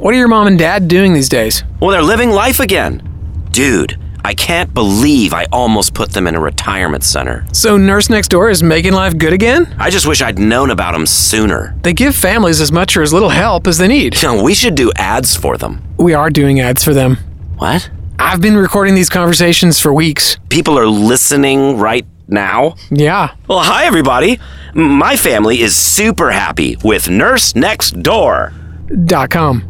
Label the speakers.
Speaker 1: What are your mom and dad doing these days?
Speaker 2: Well, they're living life again. Dude, I can't believe I almost put them in a retirement center.
Speaker 1: So Nurse Next Door is making life good again?
Speaker 2: I just wish I'd known about them sooner.
Speaker 1: They give families as much or as little help as they need.
Speaker 2: We should do ads for them.
Speaker 1: We are doing ads for them.
Speaker 2: What?
Speaker 1: I've been recording these conversations for weeks.
Speaker 2: People are listening right now?
Speaker 1: Yeah.
Speaker 2: Well, hi, everybody. My family is super happy with NurseNextDoor.com.